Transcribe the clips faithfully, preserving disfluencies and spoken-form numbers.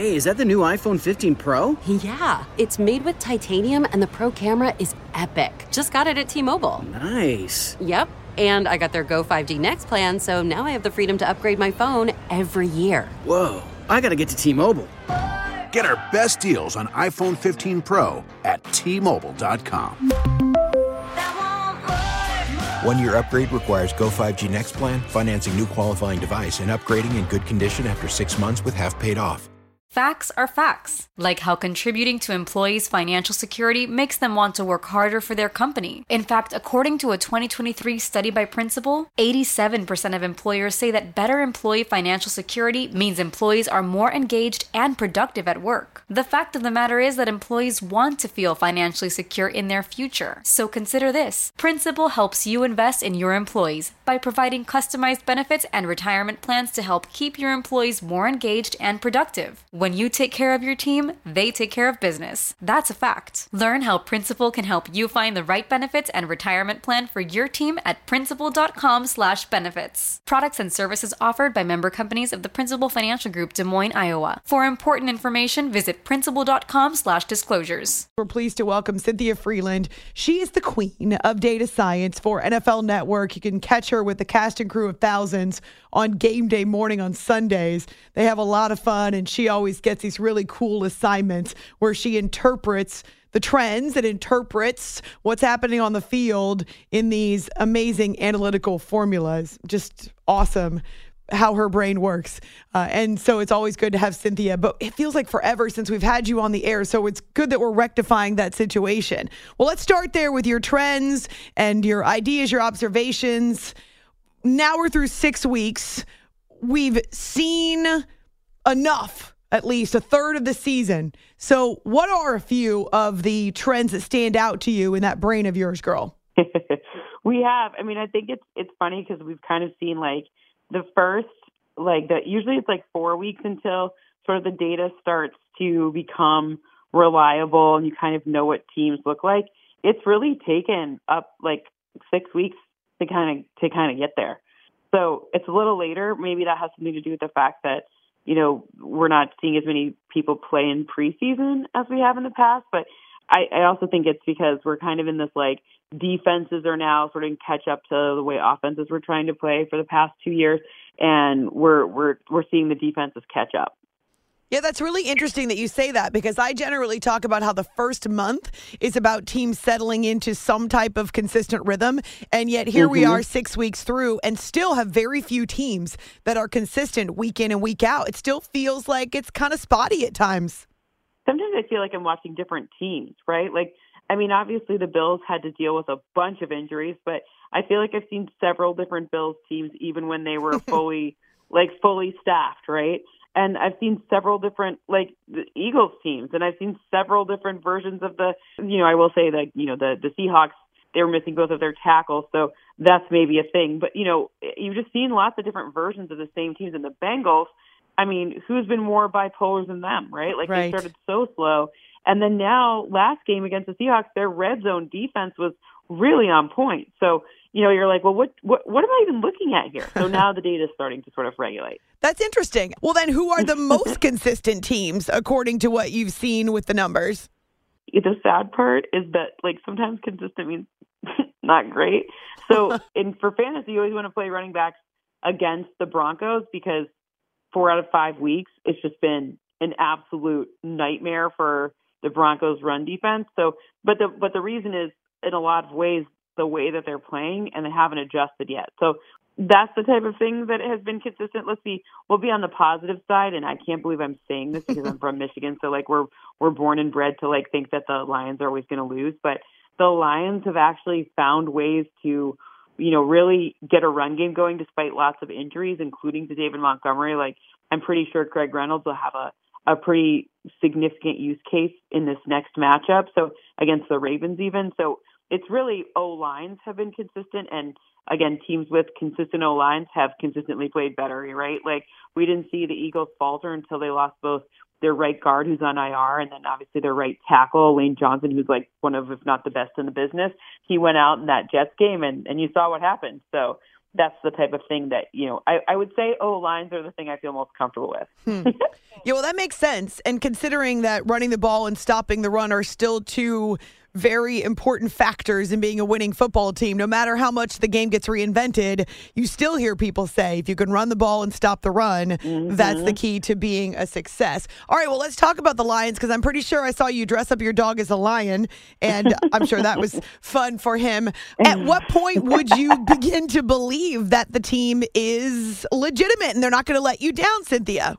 Hey, is that the new iPhone fifteen Pro? Yeah, it's made with titanium and the Pro camera is epic. Just got it at T-Mobile. Nice. Yep, and I got their Go five G Next plan, so now I have the freedom to upgrade my phone every year. Whoa, I gotta get to T-Mobile. Get our best deals on iPhone fifteen Pro at T Mobile dot com. One-year upgrade requires Go five G Next plan, financing new qualifying device, and upgrading in good condition after six months with half paid off. Facts are facts, like how contributing to employees' financial security makes them want to work harder for their company. In fact, according to a twenty twenty-three study by Principal, eighty-seven percent of employers say that better employee financial security means employees are more engaged and productive at work. The fact of the matter is that employees want to feel financially secure in their future. So consider this. Principal helps you invest in your employees by providing customized benefits and retirement plans to help keep your employees more engaged and productive. When you take care of your team, they take care of business. That's a fact. Learn how Principal can help you find the right benefits and retirement plan for your team at principal dot com slash benefits. Products and services offered by member companies of the Principal Financial Group, Des Moines, Iowa. For important information, visit principal dot com slash disclosures. We're pleased to welcome Cynthia Frelund. She is the queen of data science for N F L Network. You can catch her with the cast and crew of thousands on game day morning on Sundays. They have a lot of fun, and she always gets these really cool assignments where she interprets the trends and interprets what's happening on the field in these amazing analytical formulas. Just awesome how her brain works. Uh, and so it's always good to have Cynthia, but it feels like forever since we've had you on the air. So it's good that we're rectifying that situation. Well, let's start there with your trends and your ideas, your observations. Now we're through six weeks. We've seen enough, at least a third of the season. So what are a few of the trends that stand out to you in that brain of yours, girl? We have. I mean, I think it's it's funny because we've kind of seen like the first, like the usually it's like four weeks until sort of the data starts to become reliable and you kind of know what teams look like. It's really taken up like six weeks to kind of to kind of get there. So it's a little later. Maybe that has something to do with the fact that, you know, we're not seeing as many people play in preseason as we have in the past. But I, I also think it's because we're kind of in this like defenses are now sort of catch up to the way offenses were trying to play for the past two years, and we're we're we're seeing the defenses catch up. Yeah, that's really interesting that you say that, because I generally talk about how the first month is about teams settling into some type of consistent rhythm. And yet here mm-hmm. we are six weeks through and still have very few teams that are consistent week in and week out. It still feels like it's kind of spotty at times. Sometimes I feel like I'm watching different teams, right? Like, I mean, obviously the Bills had to deal with a bunch of injuries, but I feel like I've seen several different Bills teams even when they were fully, like fully staffed, right? And I've seen several different, like, the Eagles teams, and I've seen several different versions of the, you know, I will say that, you know, the, the Seahawks, they were missing both of their tackles, so that's maybe a thing. But, you know, you've just seen lots of different versions of the same teams. And the Bengals, I mean, who's been more bipolar than them, right? Like, right. They started so slow. And then now, last game against the Seahawks, their red zone defense was really on point. So, you know, you're like, well, what, what, what am I even looking at here? So now the data is starting to sort of regulate. That's interesting. Well, then who are the most consistent teams according to what you've seen with the numbers? The sad part is that, like, sometimes consistent means not great. So in for fantasy, you always want to play running backs against the Broncos because four out of five weeks, it's just been an absolute nightmare for the Broncos run defense. So, but the, but the reason is in a lot of ways, the way that they're playing, and they haven't adjusted yet. So that's the type of thing that has been consistent. Let's see, we'll be on the positive side, and I can't believe I'm saying this because I'm from Michigan. So like we're, we're born and bred to like think that the Lions are always going to lose, but the Lions have actually found ways to, you know, really get a run game going despite lots of injuries, including to David Montgomery. Like I'm pretty sure Craig Reynolds will have a, a pretty significant use case in this next matchup. So against the Ravens even. So it's really O-lines have been consistent, and again, teams with consistent O-lines have consistently played better, right? Like, we didn't see the Eagles falter until they lost both their right guard, who's on I R, and then obviously their right tackle, Lane Johnson, who's like one of, if not the best in the business. He went out in that Jets game, and, and you saw what happened. So that's the type of thing that, you know, I, I would say O-lines are the thing I feel most comfortable with. Hmm. Yeah, well, that makes sense. And considering that running the ball and stopping the run are still two very important factors in being a winning football team, no matter how much the game gets reinvented, you still hear people say if you can run the ball and stop the run, mm-hmm. that's the key to being a success. All right, well, let's talk about the Lions, because I'm pretty sure I saw you dress up your dog as a lion, and I'm sure that was fun for him. At what point would you begin to believe that the team is legitimate and they're not going to let you down, Cynthia?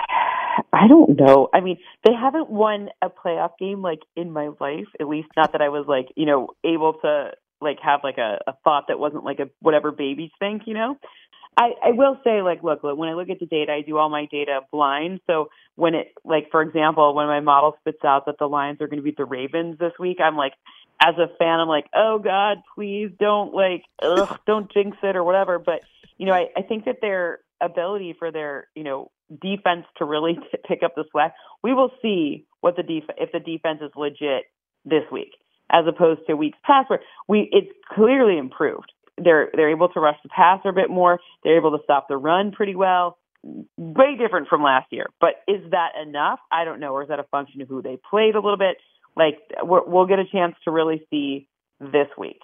I don't know. I mean, they haven't won a playoff game like in my life, at least not that I was like, you know, able to like have like a, a thought that wasn't like a whatever babies think, you know. I, I will say, like, look, when I look at the data, I do all my data blind. So when it, like, for example, when my model spits out that the Lions are going to beat the Ravens this week, I'm like, as a fan, I'm like, oh God, please don't like, ugh, don't jinx it or whatever. But, you know, I, I think that their ability for their, you know, defense to really t- pick up the slack, we will see what the def- if the defense is legit this week, as opposed to weeks past where we it's clearly improved. They're they're able to rush the passer a bit more. They're able to stop the run pretty well. Way different from last year. But is that enough? I don't know. Or is that a function of who they played a little bit? Like we're, we'll get a chance to really see this week.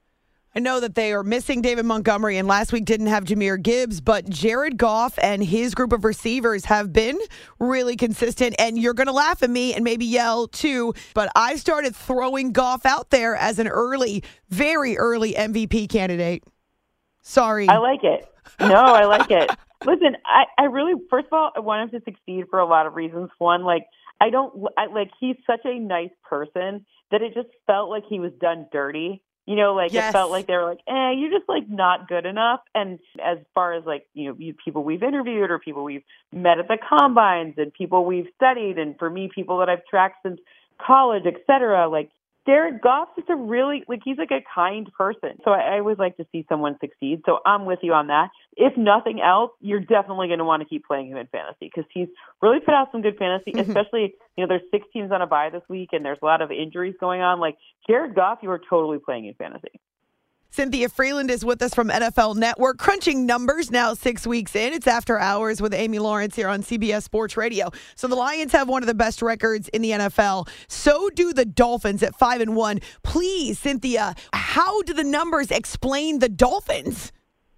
I know that they are missing David Montgomery, and last week didn't have Jahmyr Gibbs, but Jared Goff and his group of receivers have been really consistent, and you're going to laugh at me and maybe yell too, but I started throwing Goff out there as an early, very early M V P candidate. Sorry. I like it. No, I like it. Listen, I, I really, first of all, I want him to succeed for a lot of reasons. One, like, I don't, I, like, he's such a nice person that it just felt like he was done dirty. You know, like yes. It felt like they were like, eh, you're just like not good enough. And as far as like, you know, you, people we've interviewed or people we've met at the combines and people we've studied, and for me, people that I've tracked since college, et cetera, like Jared Goff is a really, like he's like a kind person. So I, I always like to see someone succeed. So I'm with you on that. If nothing else, you're definitely going to want to keep playing him in fantasy because he's really put out some good fantasy, especially, you know, there's six teams on a bye this week and there's a lot of injuries going on. Like Jared Goff, you are totally playing in fantasy. Cynthia Freeland is with us from N F L Network, crunching numbers now six weeks in. It's After Hours with Amy Lawrence here on C B S Sports Radio. So the Lions have one of the best records in the N F L. So do the Dolphins at five and one. Please, Cynthia, how do the numbers explain the Dolphins?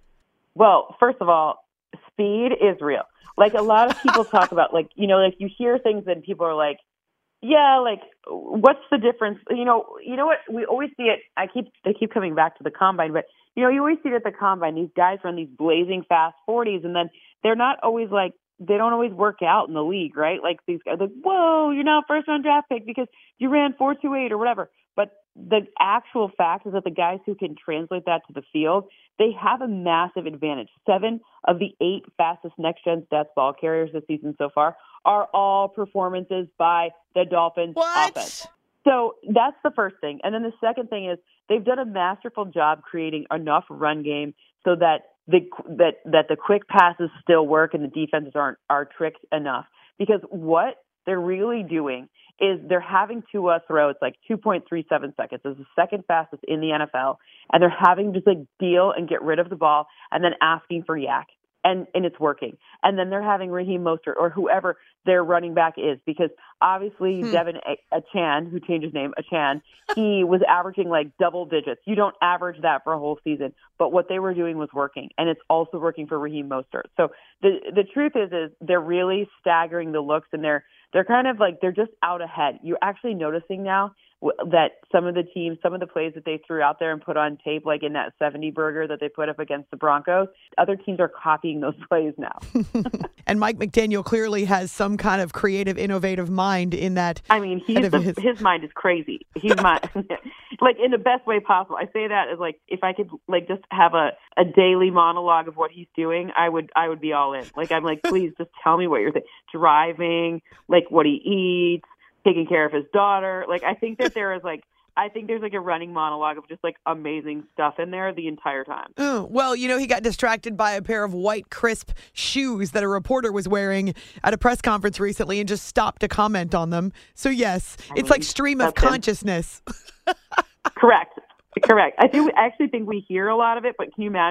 Well, first of all, speed is real. Like a lot of people talk about, like, you know, like you hear things and people are like, yeah, like, what's the difference? You know, you know what? We always see it. I keep they keep coming back to the combine, but you know, you always see it at the combine. These guys run these blazing fast forties, and then they're not always like they don't always work out in the league, right? Like these guys, like, whoa, you're now a first round draft pick because you ran four two eight or whatever. But the actual fact is that the guys who can translate that to the field, they have a massive advantage. Seven of the eight fastest next gen stats ball carriers this season so far are all performances by the Dolphins what? offense. So that's the first thing. And then the second thing is they've done a masterful job creating enough run game so that the that that the quick passes still work and the defenses aren't are tricked enough. Because what they're really doing is they're having Tua throw, it's like two point three seven seconds. It's the second fastest in the N F L. And they're having to just like deal and get rid of the ball and then asking for yak. And and it's working. And then they're having Raheem Mostert or whoever their running back is, because obviously hmm. Devin Achan, who changed his name, Achan, he was averaging like double digits. You don't average that for a whole season. But what they were doing was working. And it's also working for Raheem Mostert. So the the truth is, is they're really staggering the looks, and they're they're kind of like, they're just out ahead. You're actually noticing now that some of the teams, some of the plays that they threw out there and put on tape, like in that seventy burger that they put up against the Broncos, other teams are copying those plays now. And Mike McDaniel clearly has some kind of creative, innovative mind in that. I mean, he's the, his... his mind is crazy. He's my, like in the best way possible. I say that as like, if I could like just have a, a daily monologue of what he's doing, I would, I would be all in. Like, I'm like, please just tell me what you're thinking. Driving, like what he eats, taking care of his daughter. Like, I think that there is like, I think there's like a running monologue of just like amazing stuff in there the entire time. Oh, well, you know, he got distracted by a pair of white, crisp shoes that a reporter was wearing at a press conference recently and just stopped to comment on them. So, yes, I it's mean, like stream of consciousness. Correct. Correct. I think we I actually think we hear a lot of it, but can you imagine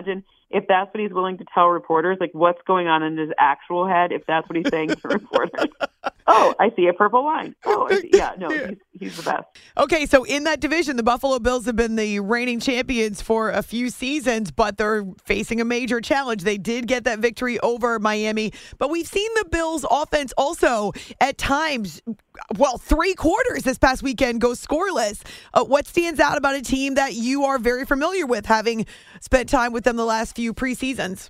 if that's what he's willing to tell reporters, like what's going on in his actual head, if that's what he's saying to reporters. Oh, I see a purple line. Oh, I see. Yeah, no, he's, he's the best. Okay, so in that division, the Buffalo Bills have been the reigning champions for a few seasons, but they're facing a major challenge. They did get that victory over Miami, but we've seen the Bills offense also at times, well, three quarters this past weekend go scoreless. Uh, what stands out about a team that you are very familiar with, having spent time with them the last few preseasons?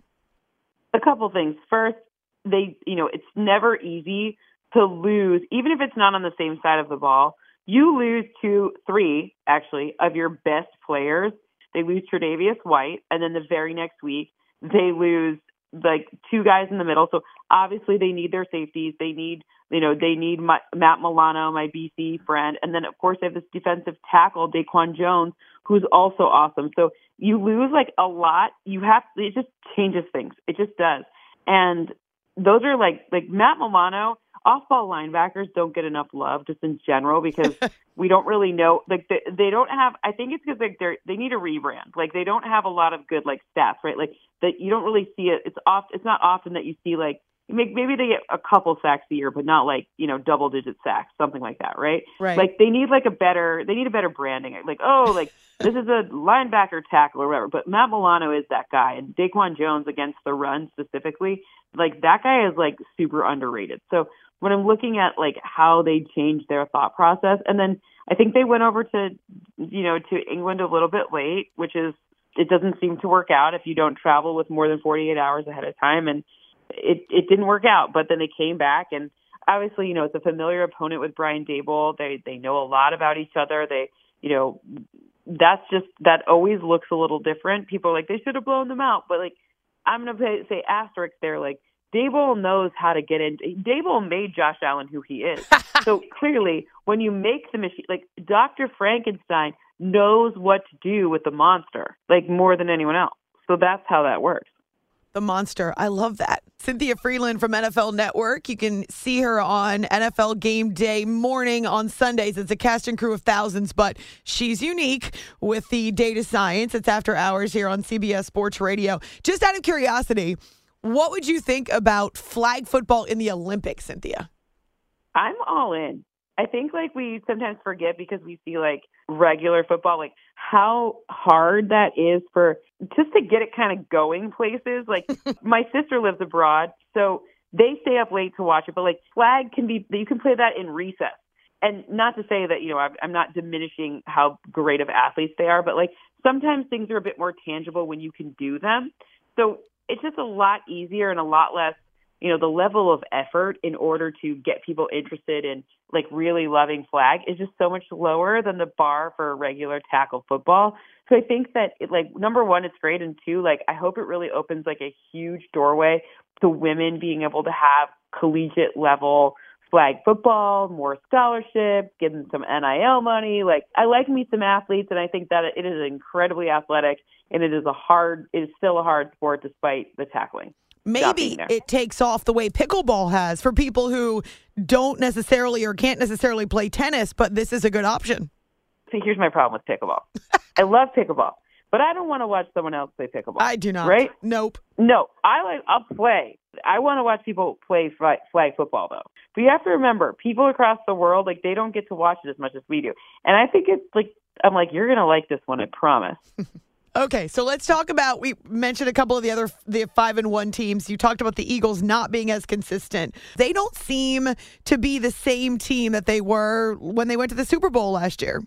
A couple things. First, they, you know, it's never easy to lose, even if it's not on the same side of the ball. You lose two, three, actually, of your best players. They lose Tre'Davious White, and then the very next week, they lose like two guys in the middle. So obviously they need their safeties. They need, you know, they need my, Matt Milano, my B C friend. And then, of course, they have this defensive tackle, Daquan Jones, who's also awesome. So you lose like a lot. You have, it just changes things. It just does. And those are like, like Matt Milano, off-ball linebackers don't get enough love just in general because we don't really know. Like they, they don't have. I think it's because like they they need a rebrand. Like they don't have a lot of good like stats, right? Like that you don't really see it. It's off. It's not often that you see like maybe they get a couple sacks a year, but not like you know double-digit sacks, something like that, right? Right. Like they need like a better. They need a better branding. Like oh, like this is a linebacker tackle or whatever. But Matt Milano is that guy, and Daquan Jones against the run specifically, like that guy is like super underrated. So when I'm looking at like how they changed their thought process, and then I think they went over to, you know, to England a little bit late, which is, it doesn't seem to work out if you don't travel with more than forty-eight hours ahead of time. And it, it didn't work out, but then they came back and obviously, you know, it's a familiar opponent with Brian Daboll. They, they know a lot about each other. They, you know, that's just, that always looks a little different. People are like, they should have blown them out. But like, I'm going to say asterisk there, like, Daboll knows how to get in. Daboll made Josh Allen who he is. So clearly, when you make the machine, like Doctor Frankenstein knows what to do with the monster, like more than anyone else. So that's how that works. The monster. I love that. Cynthia Freeland from N F L Network. You can see her on N F L Game Day morning on Sundays. It's a cast and crew of thousands, but she's unique with the data science. It's after hours here on C B S Sports Radio. Just out of curiosity, what would you think about flag football in the Olympics, Cynthia? I'm all in. I think like we sometimes forget because we see like regular football, like how hard that is for just to get it kind of going places. Like my sister lives abroad, so they stay up late to watch it, but like flag can be, you can play that in recess. And not to say that, you know, I'm, I'm not diminishing how great of athletes they are, but like sometimes things are a bit more tangible when you can do them. So it's just a lot easier and a lot less, you know, the level of effort in order to get people interested in like really loving flag is just so much lower than the bar for regular tackle football. So I think that it, like, number one, it's great. And two, like, I hope it really opens like a huge doorway to women being able to have collegiate level flag football, more scholarships, give them some N I L money. Like, I like me some athletes, and I think that it is incredibly athletic, and it is a hard, it is still a hard sport despite the tackling. Maybe it takes off the way pickleball has for people who don't necessarily or can't necessarily play tennis, but this is a good option. See, here's my problem with pickleball. I love pickleball, but I don't want to watch someone else play pickleball. I do not. Right? Nope. No, I like, I'll play. I want to watch people play flag, flag football, though. But you have to remember, people across the world, like, they don't get to watch it as much as we do. And I think it's like, I'm like, you're going to like this one, I promise. Okay, so let's talk about, we mentioned a couple of the other, the five and one teams. You talked about the Eagles not being as consistent. They don't seem to be the same team that they were when they went to the Super Bowl last year.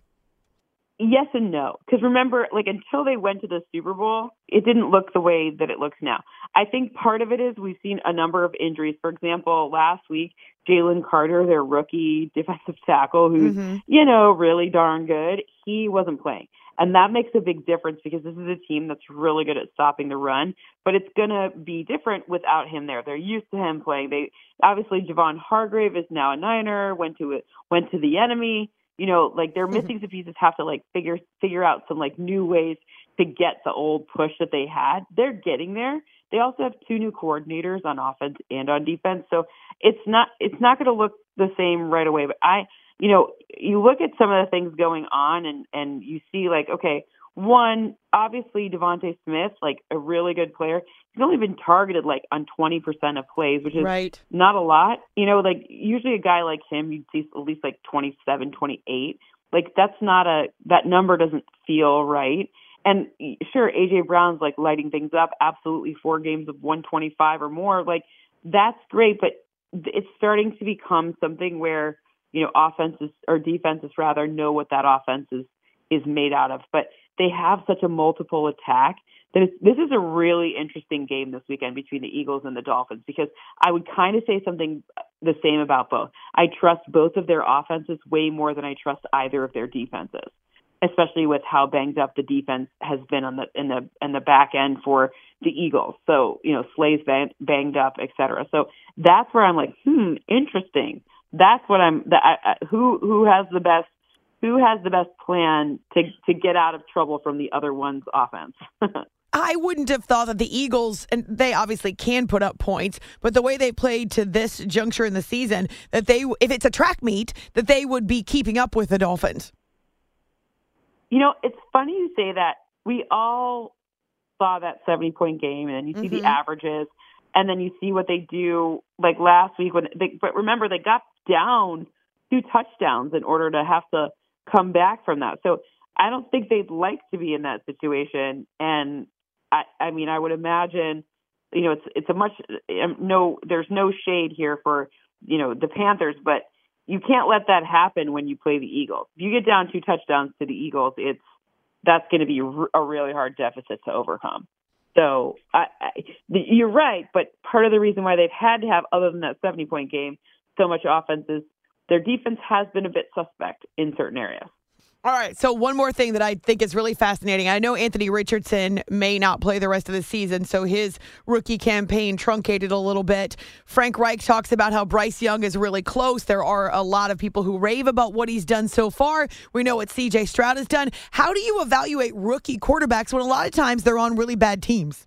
Yes and no. Because remember, like, until they went to the Super Bowl, it didn't look the way that it looks now. I think part of it is we've seen a number of injuries. For example, last week, Jalen Carter, their rookie defensive tackle, who's, mm-hmm. you know, really darn good, he wasn't playing. And that makes a big difference because this is a team that's really good at stopping the run, but it's going to be different without him there. They're used to him playing. They obviously, Javon Hargrave is now a Niner, went to it, went to the enemy. You know, like they're missing some pieces, have to like figure figure out some like new ways to get the old push that they had. They're getting there. They also have two new coordinators on offense and on defense, so it's not it's not going to look the same right away. But I, you know, you look at some of the things going on, and and you see like, okay, one, obviously Devontae Smith, like a really good player. He's only been targeted like on twenty percent of plays, which is right. not a lot. You know, like usually a guy like him, you'd see at least like twenty-seven, twenty-eight. Like that's not a, that number doesn't feel right. And sure, A J Brown's like lighting things up. Absolutely, four games of one twenty-five or more. Like that's great, but it's starting to become something where, you know, offenses or defenses rather know what that offense is, is made out of. But they have such a multiple attack that it's, this is a really interesting game this weekend between the Eagles and the Dolphins, because I would kind of say something the same about both. I trust both of their offenses way more than I trust either of their defenses, especially with how banged up the defense has been on the in the in the back end for the Eagles. So, you know, Slay's bang, banged up, et cetera. So that's where I'm like, hmm, interesting. That's what I'm. The, I, I, who who has the best who has the best plan to to get out of trouble from the other one's offense? I wouldn't have thought that the Eagles, and they obviously can put up points, but the way they played to this juncture in the season, that they, if it's a track meet, that they would be keeping up with the Dolphins. You know, it's funny you say that. We all saw that seventy-point game, and then you see mm-hmm. the averages, and then you see what they do. Like last week, when they, but remember they got down two touchdowns in order to have to come back from that. So I don't think they'd like to be in that situation. And I, I mean, I would imagine, you know, it's it's a much no. There's no shade here for, you know, the Panthers, but you can't let that happen when you play the Eagles. If you get down two touchdowns to the Eagles, it's that's going to be a really hard deficit to overcome. So I, I, you're right, but part of the reason why they've had to have, other than that seventy-point game, so much offense is their defense has been a bit suspect in certain areas. All right, so one more thing that I think is really fascinating. I know Anthony Richardson may not play the rest of the season, so his rookie campaign truncated a little bit. Frank Reich talks about how Bryce Young is really close. There are a lot of people who rave about what he's done so far. We know what C J Stroud has done. How do you evaluate rookie quarterbacks when a lot of times they're on really bad teams?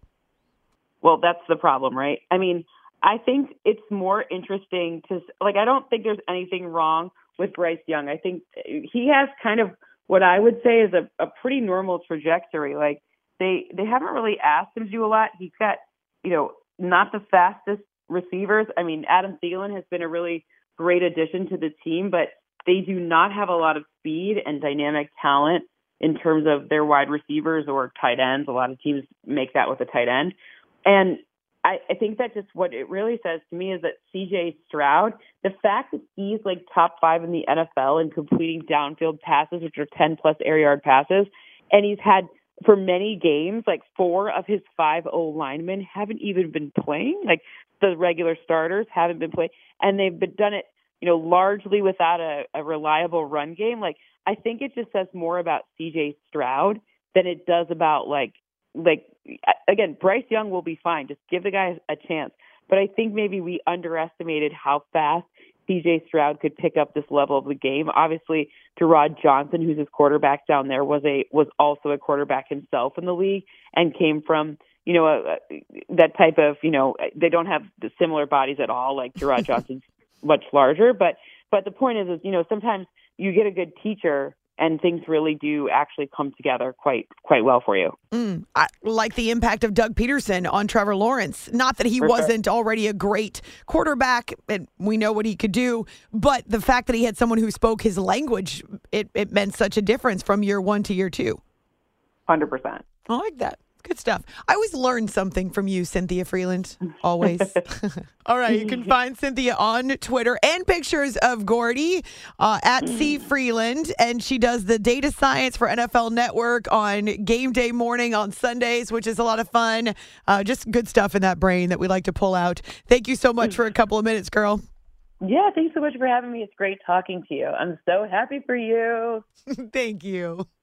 Well, that's the problem, right? I mean, I think it's more interesting to, like, I don't think there's anything wrong with Bryce Young. I think he has kind of what I would say is a, a pretty normal trajectory. Like they, they haven't really asked him to do a lot. He's got, you know, not the fastest receivers. I mean, Adam Thielen has been a really great addition to the team, but they do not have a lot of speed and dynamic talent in terms of their wide receivers or tight ends. A lot of teams make that with a tight end. And I, I think that just what it really says to me is that C J Stroud, the fact that he's like top five in the N F L in completing downfield passes, which are ten plus air yard passes, and he's had for many games, like four of his five O linemen haven't even been playing. Like the regular starters haven't been playing, and they've been, done it, you know, largely without a, a reliable run game. Like I think it just says more about C J Stroud than it does about like, like, again, Bryce Young will be fine. Just give the guy a chance. But I think maybe we underestimated how fast C J Stroud could pick up this level of the game. Obviously, Jerrod Johnson, who's his quarterback down there, was a was also a quarterback himself in the league and came from, you know, a, a, that type of, you know, they don't have the similar bodies at all. Like Jerrod Johnson's much larger. But but the point is, is, you know, sometimes you get a good teacher and things really do actually come together quite quite well for you. Mm, I like the impact of Doug Peterson on Trevor Lawrence. Not that he for wasn't sure. already a great quarterback, and we know what he could do, but the fact that he had someone who spoke his language, it, it meant such a difference from year one to year two. one hundred percent. I like that. Good stuff. I always learn something from you, Cynthia Freeland. Always. All right. You can find Cynthia on Twitter and pictures of Gordy uh, at C Freeland. And she does the data science for N F L Network on game day morning on Sundays, which is a lot of fun. Uh, just good stuff in that brain that we like to pull out. Thank you so much for a couple of minutes, girl. Yeah. Thanks so much for having me. It's great talking to you. I'm so happy for you. Thank you.